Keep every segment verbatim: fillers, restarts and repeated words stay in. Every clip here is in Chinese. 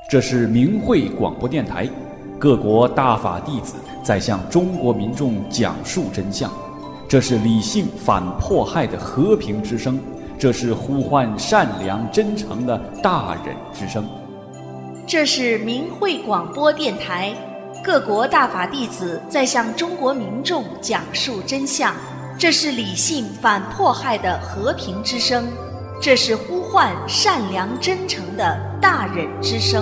这是明慧广播电台，各国大法弟子在向中国民众讲述真相。这是理性反迫害的和平之声，这是呼唤善良真诚的大忍之声。 这是明慧广播电台，各国大法弟子在向中国民众讲述真相。这是理性反迫害的和平之声，这是呼唤善良真诚的大忍之声。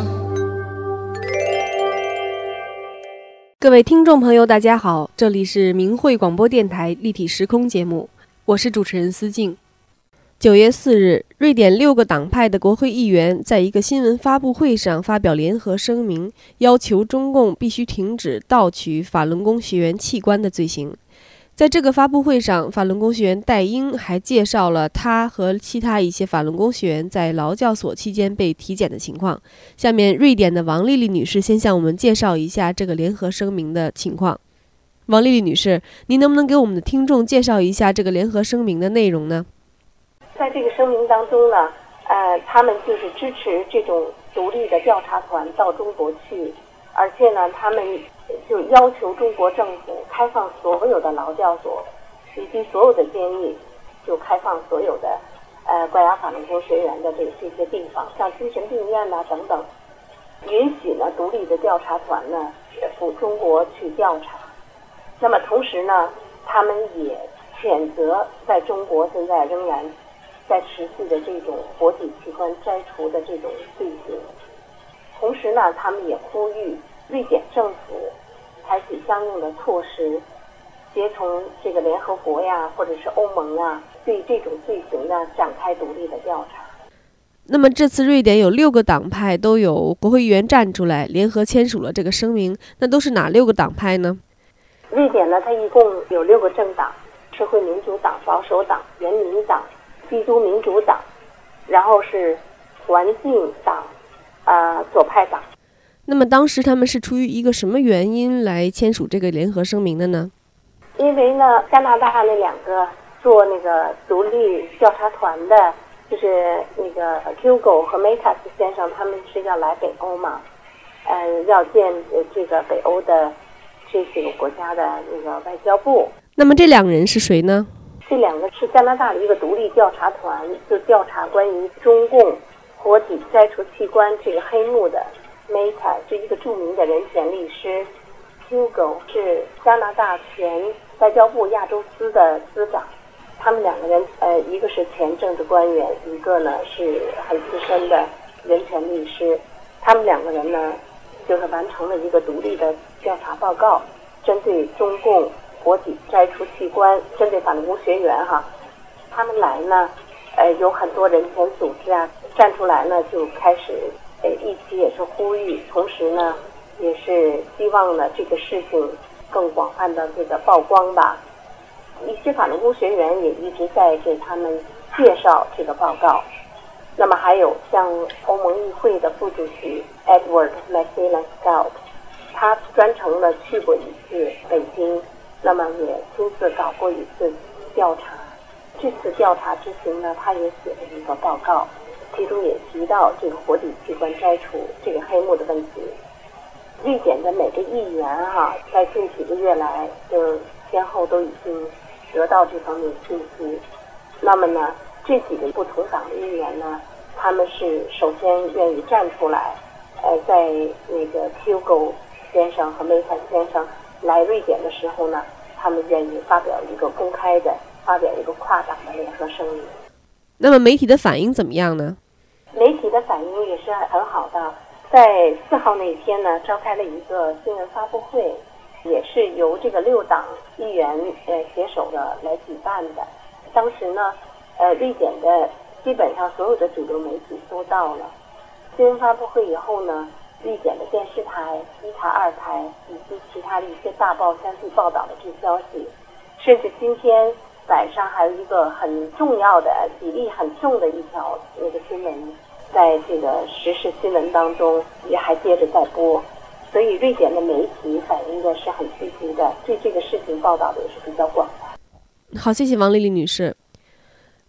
各位听众朋友大家好，这里是明慧广播电台立体时空节目，我是主持人思静。九月四日，瑞典六个党派的国会议员在一个新闻发布会上发表联合声明，要求中共必须停止盗取法轮功学员器官的罪行。在这个发布会上，法轮功学员戴英还介绍了他和其他一些法轮功学员在劳教所期间被体检的情况。下面，瑞典的王丽丽女士先向我们介绍一下这个联合声明的情况。王丽丽女士，您能不能给我们的听众介绍一下这个联合声明的内容呢？ 在这个声明当中呢，呃，他们就是支持这种独立的调查团到中国去，而且呢，他们就要求中国政府开放所有的劳教所以及所有的监狱，就开放所有的呃关押法轮功学员的这这些地方，像精神病院呐、等等，允许呢独立的调查团呢赴中国去调查。那么同时呢，他们也谴责在中国现在仍然在持续的这种活体器官摘除的这种罪行。同时呢，他们也呼吁瑞典政府采取相应的措施，协同这个联合国呀，或者是欧盟啊，对这种罪行呢展开独立的调查。 那么这次瑞典有六个党派都有国会议员站出来，联合签署了这个声明，那都是哪六个党派呢？ 瑞典呢，它一共有六个政党：社会民主党、保守党、人民党、基督民主党，然后是环境党、呃左派党。 那么当时他们是出于一个什么原因来签署这个联合声明的呢？ 因为呢，加拿大那两个做那个独立调查团的，就是那个 Hugo 和 Metas 先生，他们是要来北欧嘛，呃，要见这个北欧的这几个国家的那个外交部。 那么这两个人是谁呢？ 这两个是加拿大的一个独立调查团，就调查关于中共活体摘除器官这个黑幕的。Meta 是一个著名的人权律师， Hugo 是加拿大前外交部亚洲司的司长。他们两个人，呃，一个是前政治官员，一个呢是很资深的人权律师。他们两个人呢，就是完成了一个独立的调查报告，针对中共活体摘除器官，针对法轮功学员哈，他们来呢，呃，有很多人权组织啊站出来呢，就开始。呃，一起也是呼吁，同时呢，也是希望呢这个事情更广泛的这个曝光吧。一些法轮功学员也一直在给他们介绍这个报告。那么还有像欧盟议会的副主席 Edward McMillan-Scott， 他专程的去过一次北京，那么也亲自搞过一次调查。这次调查之行呢，他也写了一个报告。其中也提到这个活体器官摘除这个黑幕的问题。瑞典的每个议员哈、啊，在近几个月来就先后都已经得到这方面信息。那么呢，这几个不同党的议员呢，他们是首先愿意站出来，呃，在那个 Hugo 先生和 Meta 先生来瑞典的时候呢，他们愿意发表一个公开的、发表一个跨党的联合声明。 那么媒体的反应怎么样呢？ 媒体的反应也是很好的，在四号那一天呢，召开了一个新闻发布会，也是由这个六党议员呃携手的来举办的。当时呢，呃，瑞典的基本上所有的主流媒体都到了。新闻发布会以后呢，瑞典的电视台、一台、二台以及其他的一些大报相继报道了这消息，甚至今天晚上还有一个很重要的、比例很重的一条那个新闻，在这个时事新闻当中也还接着在播，所以瑞典的媒体反应的是很积极的，对这个事情报道的也是比较广泛。 好，谢谢王丽丽女士。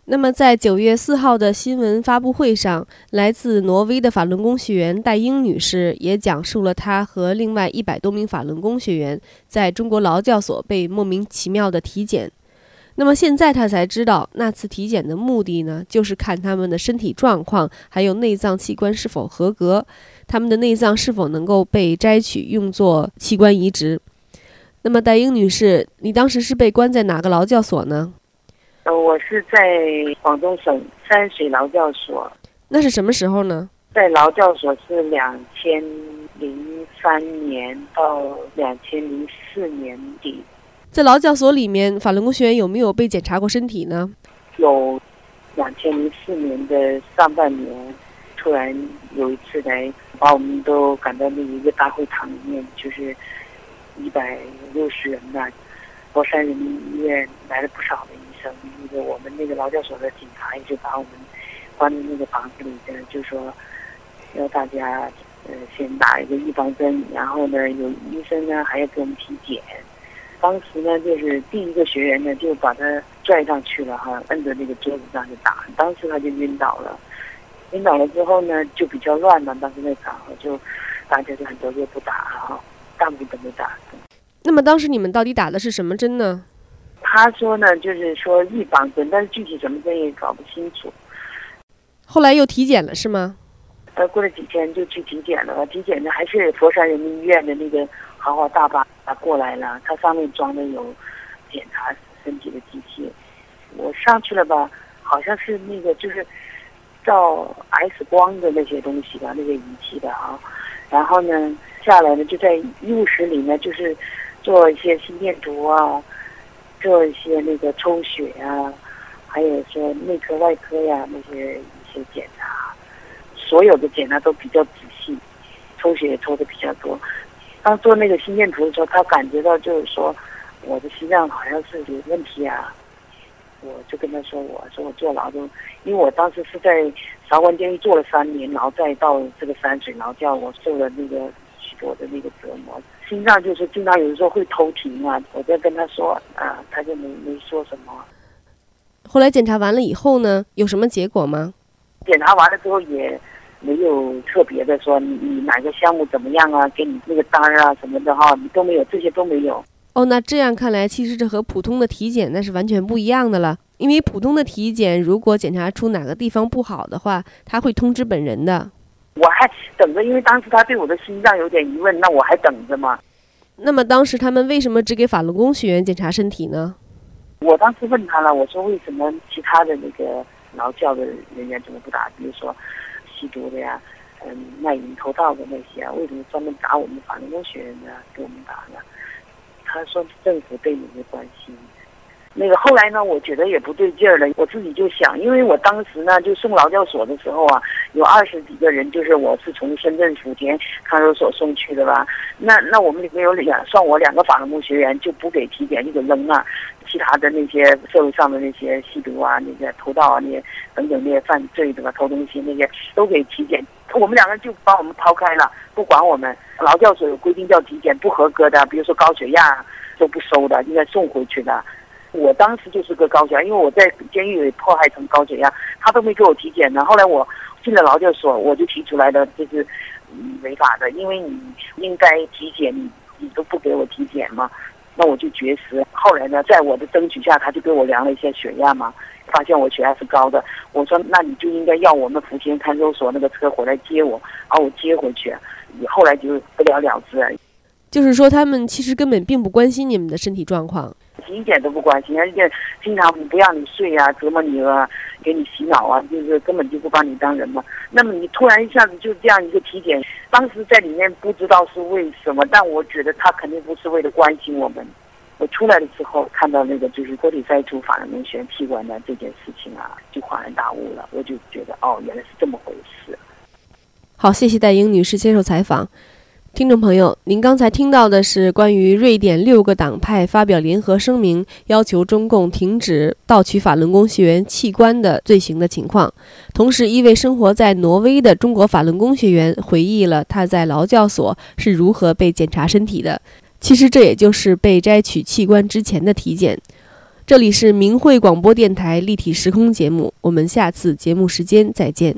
那么在九月四号的新闻发布会上，来自挪威的法轮功学员戴英女士也讲述了她和另外一百多名法轮功学员在中国劳教所被莫名其妙的体检。那么现在她才知道，那次体检的目的呢，就是看他们的身体状况，还有内脏器官是否合格，他们的内脏是否能够被摘取用作器官移植。那么戴英女士，你当时是被关在哪个劳教所呢？ 呃，我是在广东省山水劳教所。 那是什么时候呢？ 在劳教所是两千零三年到两千零四年底。 在劳教所里面，法轮功学员有没有被检查过身体呢？ 有，两千零四年的上半年，突然有一次来把我们都赶到那一个大会堂里面，就是一百六十人吧。佛山人民医院来了不少的医生，那个我们那个劳教所的警察一直把我们关在那个房子里的，就说要大家呃先打一个预防针，然后呢有医生呢还要给我们体检。当时呢就是第一个学员呢就把他拽上去了哈，摁着那个桌子上就打，当时他就晕倒了。晕倒了之后呢就比较乱嘛，当时那场合就大家就很多就不打哈，大部分都没打。 那么当时你们到底打的是什么针呢？ 他说呢，就是说预防针，但是具体什么针也搞不清楚。 后来又体检了是吗？ 呃，过了几天就去体检了，体检呢还是佛山人民医院的那个豪华大巴过来了，它上面装的有检查身体的机器。我上去了吧，好像是那个就是照 X 光的那些东西吧，那个仪器的啊。然后呢，下来呢就在医务室里呢，就是做一些心电图啊，做一些那个抽血啊，还有说内科外科呀那些一些检查，所有的检查都比较仔细，抽血也抽的比较多。当做那个心电图的时候，他感觉到就是说我的心脏好像是有问题啊。我就跟他说，我说我坐牢都，因为我当时是在韶关监狱坐了三年，然后再到这个山水劳教，我受了那个许多的那个折磨，心脏就是经常有的时候会偷停啊。我在跟他说啊，他就没没说什么。 后来检查完了以后呢，有什么结果吗？ 检查完了之后也没有特别的说你你哪个项目怎么样啊，给你那个单啊什么的哈，你都没有，这些都没有。 哦，那这样看来，其实这和普通的体检那是完全不一样的了。因为普通的体检，如果检查出哪个地方不好的话，他会通知本人的。 我还等着，因为当时他对我的心脏有点疑问，那我还等着嘛。 那么当时他们为什么只给法轮功学员检查身体呢？ 我当时问他了，我说为什么其他的那个劳教的人员怎么不打？比如说吸毒的呀，嗯，卖淫偷盗的那些啊，为什么专门打我们法轮功学员呢？给我们打呢？他说政府对你的关心。那个后来呢，我觉得也不对劲儿了，我自己就想，因为我当时呢就送劳教所的时候啊，有二十几个人，就是我是从深圳福田看守所送去的吧。那那我们里面有两，算我两个法轮功学员就不给体检，就给扔了。其他的那些社会上的那些吸毒啊、那些偷盗啊、那些等等那些犯罪的吧，偷东西那些都给体检。我们两个就把我们抛开了，不管我们。劳教所有规定叫体检，不合格的，比如说高血压都不收的，应该送回去的。我当时就是个高血压，因为我在监狱里迫害成高血压，他都没给我体检呢。后来我进了劳教所，我就提出来的，这是嗯违法的，因为你应该体检，你你都不给我体检嘛，那我就绝食。后来呢，在我的争取下，他就给我量了一些血压嘛，发现我血压是高的。我说那你就应该要我们福田看守所那个车回来接我，把我接回去。后来就不了了之。 就是说他们其实根本并不关心你们的身体状况， 一点都不关心，而且经常不让你睡啊，折磨你啊，给你洗脑啊，就是根本就不把你当人嘛。那么你突然一下子就这样一个体检，当时在里面不知道是为什么，但我觉得他肯定不是为了关心我们。我出来的时候看到那个就是活体摘除法轮功学员器官的这件事情啊，就恍然大悟了。我就觉得哦，原来是这么回事。 好，谢谢戴英女士接受采访。听众朋友，您刚才听到的是关于瑞典六个党派发表联合声明，要求中共停止盗取法轮功学员器官的罪行的情况。同时，一位生活在挪威的中国法轮功学员回忆了他在劳教所是如何被检查身体的。其实这也就是被摘取器官之前的体检。 这里是明慧广播电台立体时空节目，我们下次节目时间再见。